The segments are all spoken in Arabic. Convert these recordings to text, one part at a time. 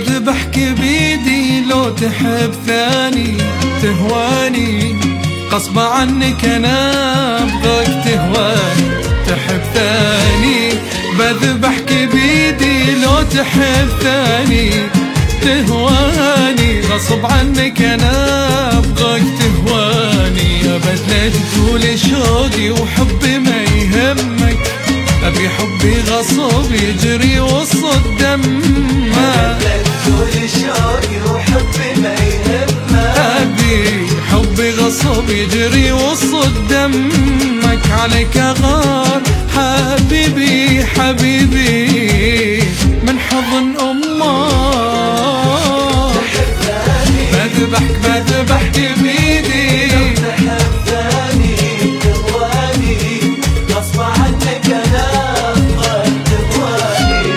بذبحك بيدي لو تحب ثاني تهواني، غصب عنك انا ابغاك تهواني تحب ثاني. بذبحك بيدي لو تحب ثاني تهواني، غصب عنك انا ابغاك تهواني. ابد لا تقول شوقي وحبي ما يهمك، ابي حبي غصب يجري وسط دمك. ابد لا تقول شوقي وحبي ما يهمك، ابي حبي غصب يجري وسط دمك. عليك غار حبيبي حبيبي من حضن امك. بذبحك بيدي لو تحب ثاني تهواني، غصب عنك انا ابغاك تهواني.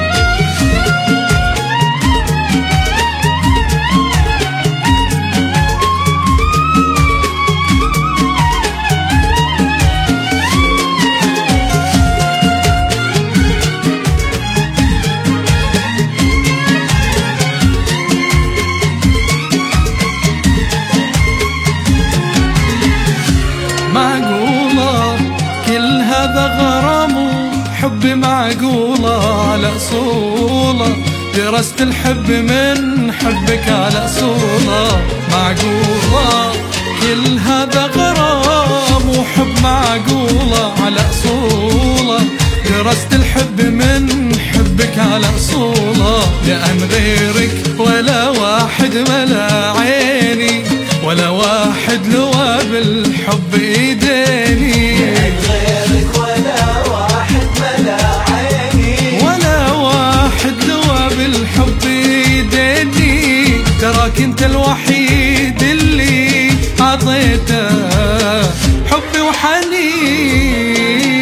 معقولة كل هذا غرام وحب؟ معقولة على أصولة درست الحب من حبك على أصولة. معقولة كل هذا غرام وحب؟ معقولة على أصولة درست الحب من حبك على أصولة. لأن غيرك ولا واحد ملا عيني، ولا واحد لوى بالحب ايديني. غيرك ولا واحد ملا عيني، ولا واحد لوى بالحب ايديني. تراك انت الوحيد اللي عطيته حبي وحنين.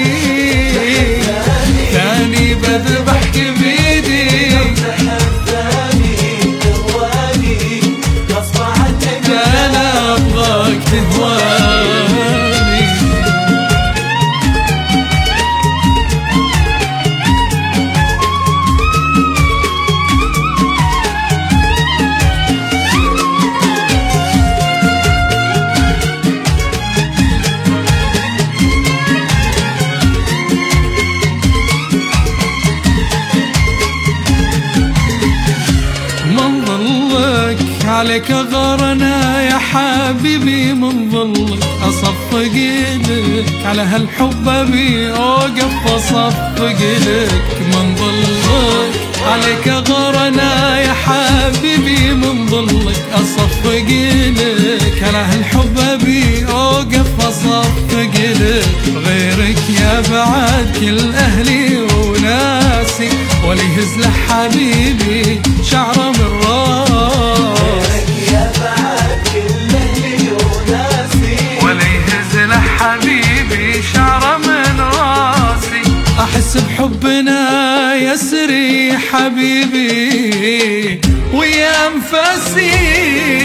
ثاني بذبحك بيدي لو تحب ثاني تهواني، غصب عنك انا ابغاك تهواني. من ظلك عليك غرنا يا حبيبي، من ظلك اصفق لك على هالحب ابي اوقف اصفق لك. من ظلك عليك غرنا يا حبيبي، من ظلك اصفق لك على هالحب ابي اوقف اصفق لك. غيرك يا بعد كل اهلي وناسي، ولا يهز له حبيبي شعره من راسي. غيرك يا بعد كل اهلي وناسي، ولا يهز له حبيبي شعره من راسي. احس بحبنا يسري حبيبي ويا انفاسي.